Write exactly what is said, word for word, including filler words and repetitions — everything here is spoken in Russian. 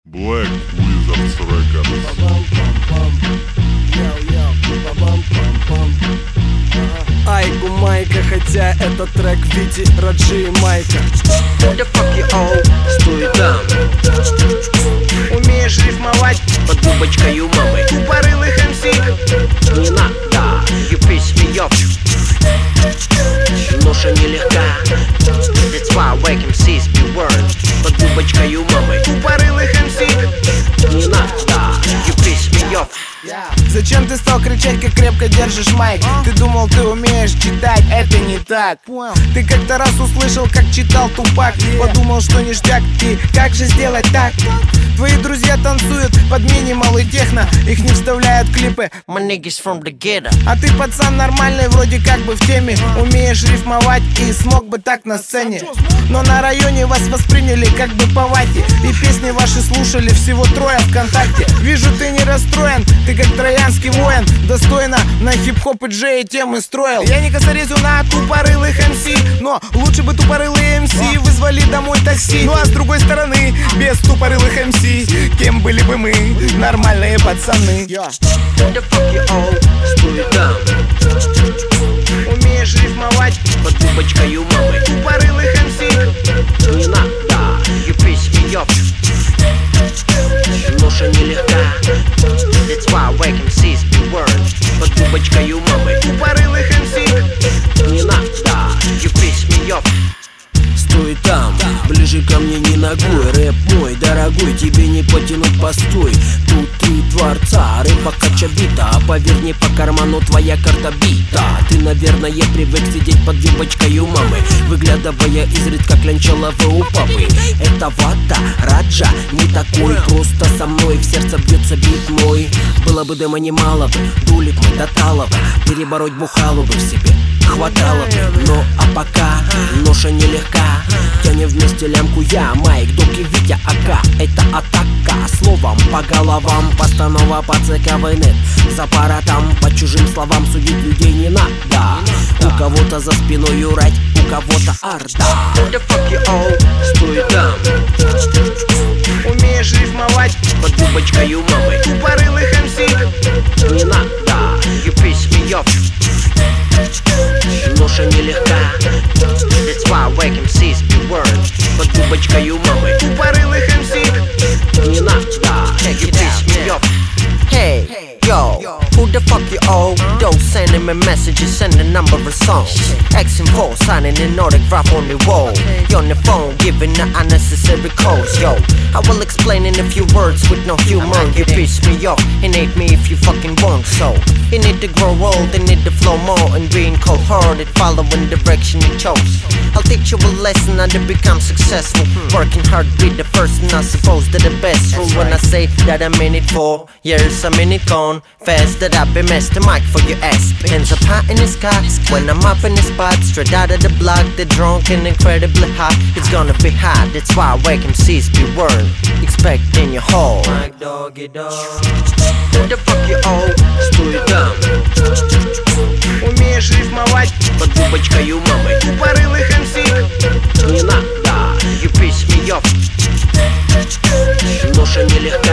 Black Wizards Records. Айку Майка, хотя это трек Вити, Раджи и Майка. Who the fuck you all? Стой там. Умеешь рифмовать под дубочкой у мамы тупорылых эм си? Не надо, you piss me off. Ноша нелегка, that's why wake эм сис be word. Под дубочкой у мамы тупорылых эм си? Не надо, you piss me off. Зачем ты стал кричать, как крепко держишь майк? Ты думал, ты умеешь читать, это не так. Ты как-то раз услышал, как читал Тупак, подумал, что ништяк, и как же сделать так? Твои друзья танцуют под минимал и техно, их не вставляют в клипы. My niggas from the ghetto. А ты пацан нормальный, вроде как бы в теме, умеешь рифмовать и смог бы так на сцене. Но на районе вас восприняли как бы по вате, и песни ваши слушали всего трое ВКонтакте. Вижу, ты не расстроен, ты как троянский воин, достойно на хип-хоп и джей темы строил. Я не косорезю на тупорылых эм си, но лучше бы тупорылые эм си вызвали домой такси. Ну а с другой стороны, без тупорылых эм си кем были бы мы, нормальные пацаны? Who the fuck you all? Стой там. Умеешь рифмовать под дубочкой у мамы тупорылых эм си? Не надо, you piss me off. Ноша нелегка, that's why wake эм сис be word. Под дубочкой у мамы тупорылых эм си? Не надо, you piss me off. Стой там, ближе ко мне не ногой. Рэп мой, дорогой, тебе не потянуть постой. Тут ты творца, рыба качабита, а поверь, не по карману твоя карта бита. Ты, наверное, привык сидеть под юбочкой у мамы, выглядывая изредка клянчаловы у папы. Это вата, Раджа, не такой. Просто со мной в сердце бьется бит мой. Было бы дыма немало бы, дулик мы до талого, перебороть бухалу бы в себе хватало бы. Но а пока ноша нелегка, тянем вместе лямку я, Майк, Док и Витя АК. Это атака словом по головам, постанова по ЦКВНет. За аппаратом, по чужим словам судить людей не надо. У кого-то за спиной урать, у кого-то орда. Who the fuck you all? Стой там. Умеешь рифмовать под дубочкой у мамы тупорылых эм си? Не надо, you piss me off. Ноша нелегка, that's why wake эм сис be word. Под дубочкой у мамы тупорылых эм си? Не надо, you piss me off. Hey, yo, who the fuck you all? Don't send him a message, send a number of songs. X and four, signing an autograph on the wall. You on the phone, giving the unnecessary calls, yo. I will explain in a few words with no humor. You piss me off and hate me if you fucking want so. You need to grow old, you need to flow more and being cold-hearted, following direction you chose. I'll teach you a lesson how to become successful. Working hard, be the first and I suppose they're the best. Rule when I say that I'm in it for years, I'm in it gone fast. That I've been messed the mic for your ass. Hands up high in the sky when I'm up in the spot, straight out of the block. They're drunk and incredibly hot. It's gonna be hot, that's why wake эм сис be word. Expect in your hall. Майк, Doggy Dog. Who the fuck you all? Стой там. Умеешь рифмовать под дубочкой у мамы тупорылых эм си? Не надо, you piss me off. Ноша нелегка,